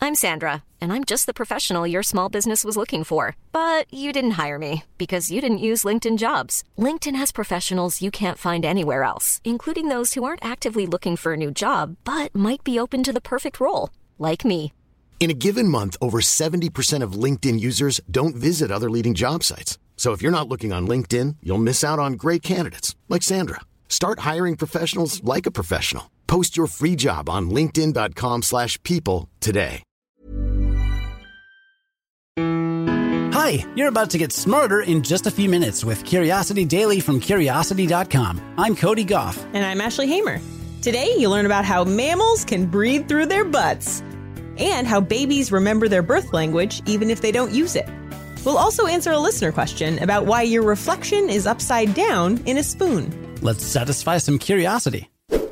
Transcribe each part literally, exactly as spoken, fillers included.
I'm Sandra, and I'm just the professional your small business was looking for. But you didn't hire me because you didn't use LinkedIn Jobs. LinkedIn has professionals you can't find anywhere else, including those who aren't actively looking for a new job, but might be open to the perfect role, like me. In a given month, over seventy percent of LinkedIn users don't visit other leading job sites. So if you're not looking on LinkedIn, you'll miss out on great candidates like Sandra. Start hiring professionals like a professional. Post your free job on linkedin dot com slash people today. Hi, you're about to get smarter in just a few minutes with Curiosity Daily from curiosity dot com. I'm Cody Goff. And I'm Ashley Hamer. Today, you learn about how mammals can breathe through their butts and how babies remember their birth language even if they don't use it. We'll also answer a listener question about why your reflection is upside down in a spoon. Let's satisfy some curiosity.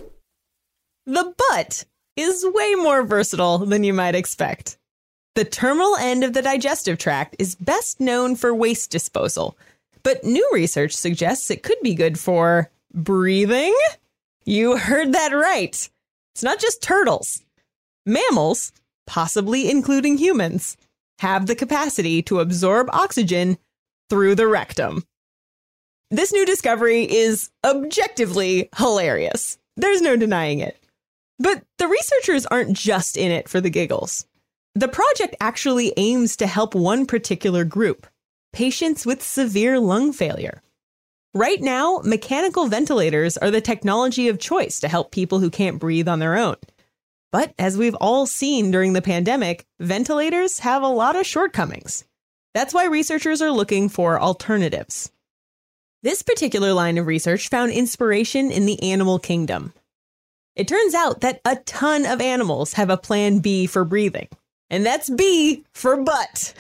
The butt is way more versatile than you might expect. The terminal end of the digestive tract is best known for waste disposal, but new research suggests it could be good for breathing. You heard that right. It's not just turtles. Mammals, possibly including humans, have the capacity to absorb oxygen through the rectum. This new discovery is objectively hilarious. There's no denying it. But the researchers aren't just in it for the giggles. The project actually aims to help one particular group, patients with severe lung failure. Right now, mechanical ventilators are the technology of choice to help people who can't breathe on their own. But as we've all seen during the pandemic, ventilators have a lot of shortcomings. That's why researchers are looking for alternatives. This particular line of research found inspiration in the animal kingdom. It turns out that a ton of animals have a plan B for breathing, and that's B for butt.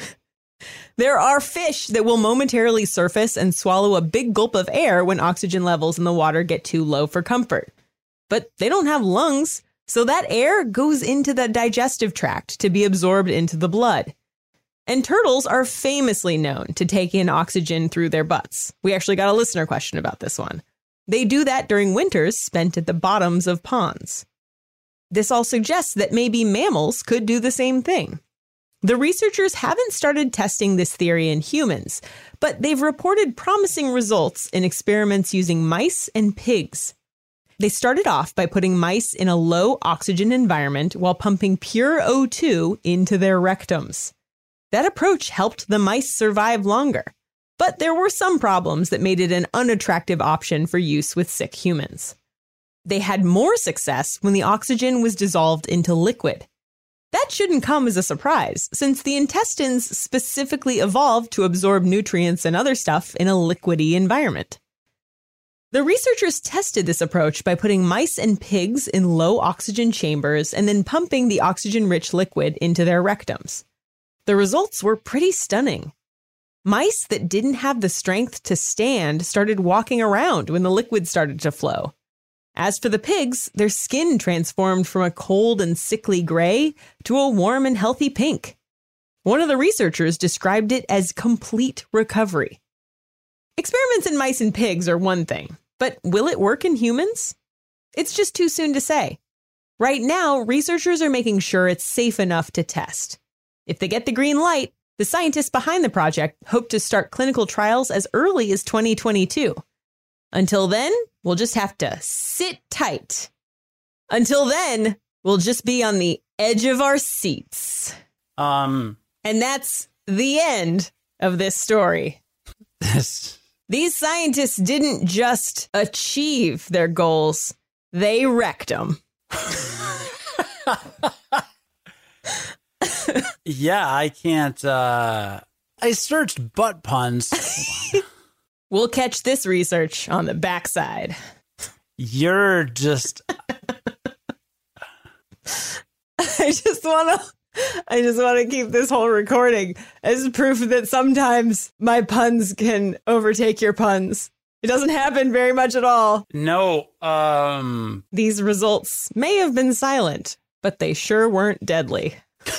There are fish that will momentarily surface and swallow a big gulp of air when oxygen levels in the water get too low for comfort. But they don't have lungs, so that air goes into the digestive tract to be absorbed into the blood. And turtles are famously known to take in oxygen through their butts. We actually got a listener question about this one. They do that during winters spent at the bottoms of ponds. This all suggests that maybe mammals could do the same thing. The researchers haven't started testing this theory in humans, but they've reported promising results in experiments using mice and pigs. They started off by putting mice in a low oxygen environment while pumping pure O two into their rectums. That approach helped the mice survive longer. But there were some problems that made it an unattractive option for use with sick humans. They had more success when the oxygen was dissolved into liquid. That shouldn't come as a surprise, since the intestines specifically evolved to absorb nutrients and other stuff in a liquidy environment. The researchers tested this approach by putting mice and pigs in low oxygen chambers and then pumping the oxygen-rich liquid into their rectums. The results were pretty stunning. Mice that didn't have the strength to stand started walking around when the liquid started to flow. As for the pigs, their skin transformed from a cold and sickly gray to a warm and healthy pink. One of the researchers described it as complete recovery. Experiments in mice and pigs are one thing, but will it work in humans? It's just too soon to say. Right now, researchers are making sure it's safe enough to test. If they get the green light, the scientists behind the project hope to start clinical trials as early as twenty twenty-two. Until then, we'll just have to sit tight. Until then, we'll just be on the edge of our seats. Um, and that's the end of this story. This. These scientists didn't just achieve their goals, they wrecked them. Yeah, I can't. Uh, I searched butt puns. We'll catch this research on the backside. You're just. I just want to. I just want to keep this whole recording as proof that sometimes my puns can overtake your puns. It doesn't happen very much at all. No. Um. These results may have been silent, but they sure weren't deadly.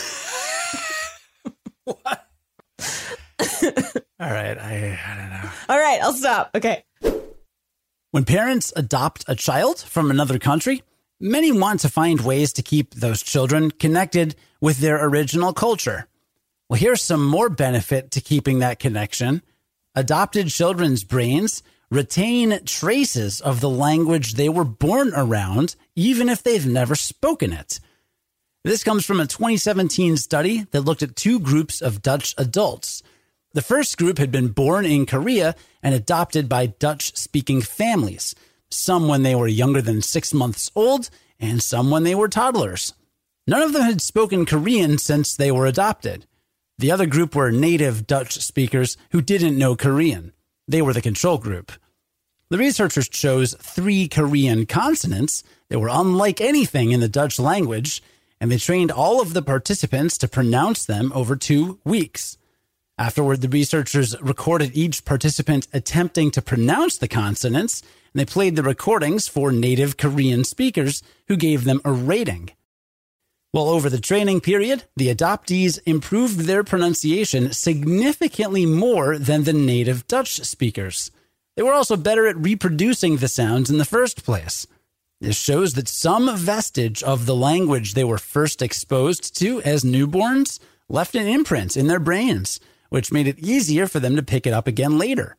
What? All right, I, I don't know. All right, I'll stop. Okay. When parents adopt a child from another country, many want to find ways to keep those children connected with their original culture. Well, here's some more benefit to keeping that connection. Adopted children's brains retain traces of the language they were born around, even if they've never spoken it. This comes from a twenty seventeen study that looked at two groups of Dutch adults. The first group had been born in Korea and adopted by Dutch-speaking families, some when they were younger than six months old and some when they were toddlers. None of them had spoken Korean since they were adopted. The other group were native Dutch speakers who didn't know Korean. They were the control group. The researchers chose three Korean consonants that were unlike anything in the Dutch language, and they trained all of the participants to pronounce them over two weeks. Afterward, the researchers recorded each participant attempting to pronounce the consonants, and they played the recordings for native Korean speakers who gave them a rating. Well, over the training period, the adoptees improved their pronunciation significantly more than the native Dutch speakers. They were also better at reproducing the sounds in the first place. This shows that some vestige of the language they were first exposed to as newborns left an imprint in their brains, which made it easier for them to pick it up again later.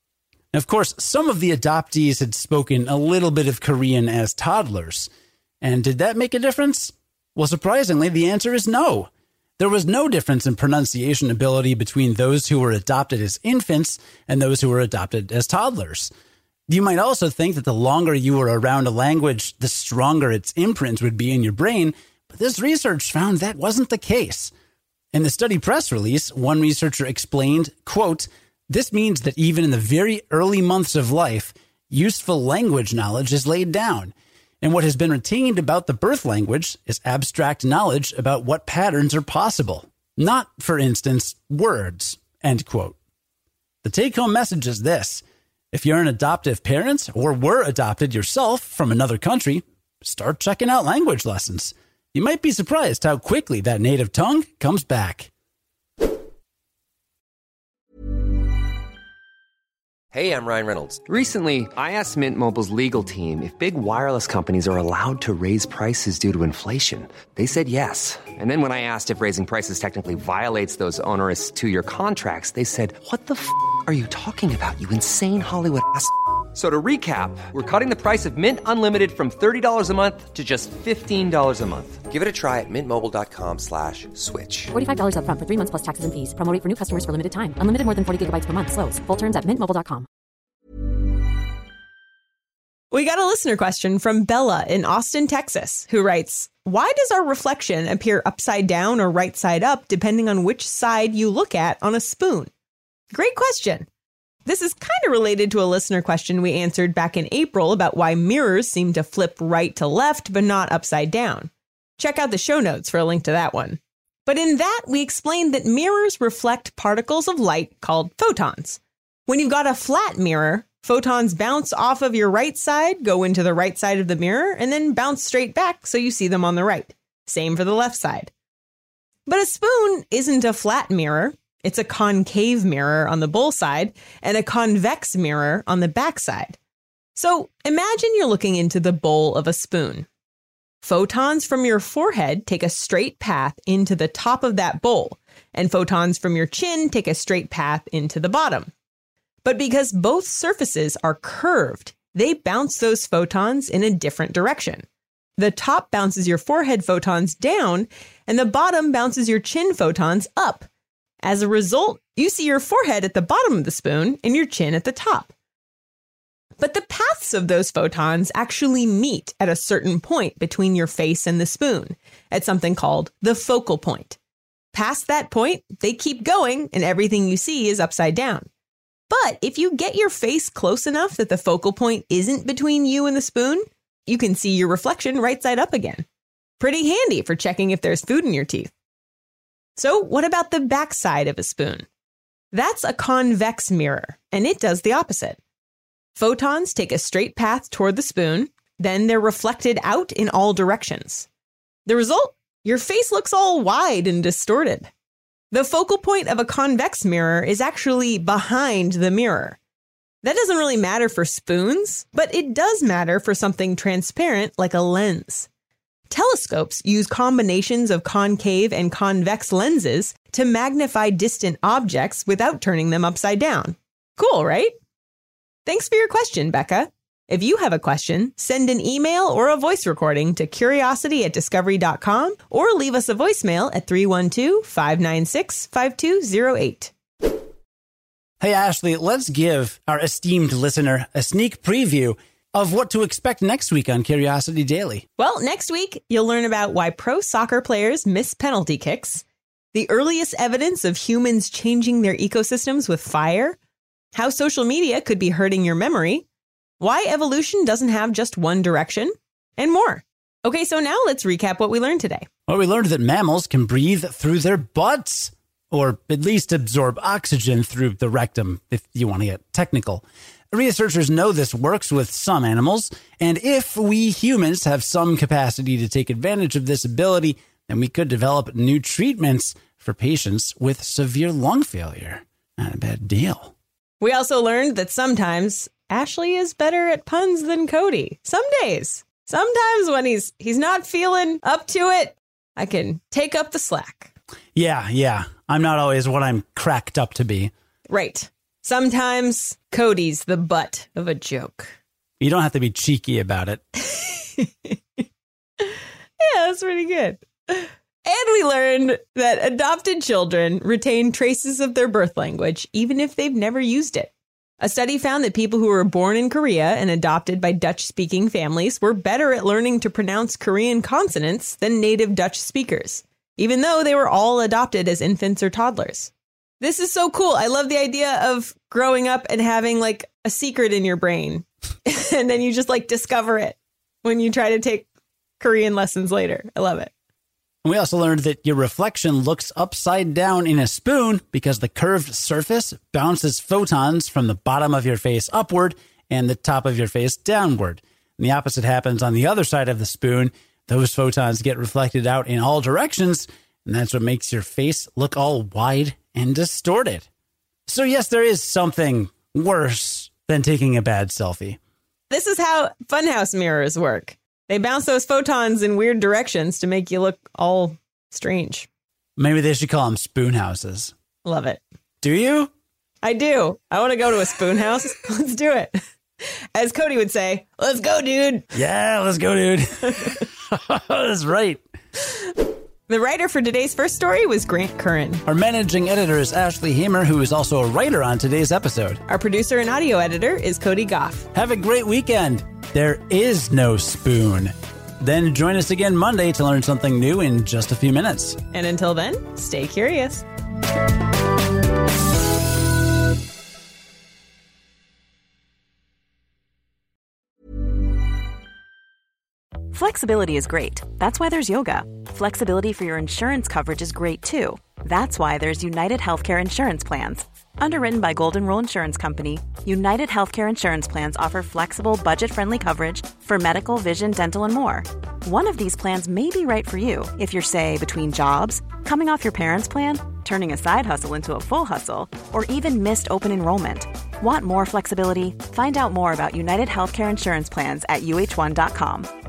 Of course, some of the adoptees had spoken a little bit of Korean as toddlers. And did that make a difference? Well, surprisingly, the answer is no. There was no difference in pronunciation ability between those who were adopted as infants and those who were adopted as toddlers. You might also think that the longer you were around a language, the stronger its imprint would be in your brain, but this research found that wasn't the case. In the study press release, one researcher explained, quote, "This means that even in the very early months of life, useful language knowledge is laid down. And what has been retained about the birth language is abstract knowledge about what patterns are possible, not, for instance, words," end quote. The take-home message is this. If you're an adoptive parent or were adopted yourself from another country, start checking out language lessons. You might be surprised how quickly that native tongue comes back. Hey, I'm Ryan Reynolds. Recently, I asked Mint Mobile's legal team if big wireless companies are allowed to raise prices due to inflation. They said yes. And then when I asked if raising prices technically violates those onerous two-year contracts, they said, "What the f*** are you talking about, you insane Hollywood ass f- So to recap, we're cutting the price of Mint Unlimited from thirty dollars a month to just fifteen dollars a month. Give it a try at mintmobile.com slash switch. forty-five dollars up front for three months plus taxes and fees. Promo rate for new customers for limited time. Unlimited more than forty gigabytes per month. Slows full terms at mint mobile dot com. We got a listener question from Bella in Austin, Texas, who writes, "Why does our reflection appear upside down or right side up depending on which side you look at on a spoon?" Great question. This is kind of related to a listener question we answered back in April about why mirrors seem to flip right to left but not upside down. Check out the show notes for a link to that one. But in that, we explained that mirrors reflect particles of light called photons. When you've got a flat mirror, photons bounce off of your right side, go into the right side of the mirror, and then bounce straight back so you see them on the right. Same for the left side. But a spoon isn't a flat mirror. It's a concave mirror on the bowl side and a convex mirror on the back side. So imagine you're looking into the bowl of a spoon. Photons from your forehead take a straight path into the top of that bowl, and photons from your chin take a straight path into the bottom. But because both surfaces are curved, they bounce those photons in a different direction. The top bounces your forehead photons down, and the bottom bounces your chin photons up. As a result, you see your forehead at the bottom of the spoon and your chin at the top. But the paths of those photons actually meet at a certain point between your face and the spoon, at something called the focal point. Past that point, they keep going and everything you see is upside down. But if you get your face close enough that the focal point isn't between you and the spoon, you can see your reflection right side up again. Pretty handy for checking if there's food in your teeth. So what about the back side of a spoon? That's a convex mirror, and it does the opposite. Photons take a straight path toward the spoon, then they're reflected out in all directions. The result? Your face looks all wide and distorted. The focal point of a convex mirror is actually behind the mirror. That doesn't really matter for spoons, but it does matter for something transparent like a lens. Telescopes use combinations of concave and convex lenses to magnify distant objects without turning them upside down. Cool, right? Thanks for your question, Becca. If you have a question, send an email or a voice recording to curiosity at discovery dot com or leave us a voicemail at three one two, five nine six, five two zero eight. Hey, Ashley, let's give our esteemed listener a sneak preview of what to expect next week on Curiosity Daily. Well, next week, you'll learn about why pro soccer players miss penalty kicks, the earliest evidence of humans changing their ecosystems with fire, how social media could be hurting your memory, why evolution doesn't have just one direction, and more. Okay, so now let's recap what we learned today. Well, we learned that mammals can breathe through their butts, or at least absorb oxygen through the rectum, if you want to get technical. Researchers know this works with some animals, and if we humans have some capacity to take advantage of this ability, then we could develop new treatments for patients with severe lung failure. Not a bad deal. We also learned that sometimes Ashley is better at puns than Cody. Some days. Sometimes when he's he's not feeling up to it, I can take up the slack. Yeah, yeah. I'm not always what I'm cracked up to be. Right. Sometimes Cody's the butt of a joke. You don't have to be cheeky about it. Yeah, that's pretty good. And we learned that adopted children retain traces of their birth language, even if they've never used it. A study found that people who were born in Korea and adopted by Dutch-speaking families were better at learning to pronounce Korean consonants than native Dutch speakers, even though they were all adopted as infants or toddlers. This is so cool. I love the idea of growing up and having like a secret in your brain. And then you just like discover it when you try to take Korean lessons later. I love it. We also learned that your reflection looks upside down in a spoon because the curved surface bounces photons from the bottom of your face upward and the top of your face downward. And the opposite happens on the other side of the spoon. Those photons get reflected out in all directions, and that's what makes your face look all wide and distorted. So yes, there is something worse than taking a bad selfie. This is how funhouse mirrors work. They bounce those photons in weird directions to make you look all strange. Maybe they should call them spoon houses. Love it. Do you? I do. I want to go to a spoon house. Let's do it. As Cody would say, let's go, dude. Yeah, let's go, dude. That's right. The writer for today's first story was Grant Curran. Our managing editor is Ashley Hamer, who is also a writer on today's episode. Our producer and audio editor is Cody Goff. Have a great weekend. There is no spoon. Then join us again Monday to learn something new in just a few minutes. And until then, stay curious. Flexibility is great. That's why there's yoga. Flexibility for your insurance coverage is great too. That's why there's United Healthcare Insurance Plans. Underwritten by Golden Rule Insurance Company, United Healthcare Insurance Plans offer flexible, budget-friendly coverage for medical, vision, dental, and more. One of these plans may be right for you if you're, say, between jobs, coming off your parents' plan, turning a side hustle into a full hustle, or even missed open enrollment. Want more flexibility? Find out more about United Healthcare Insurance Plans at U H one dot com.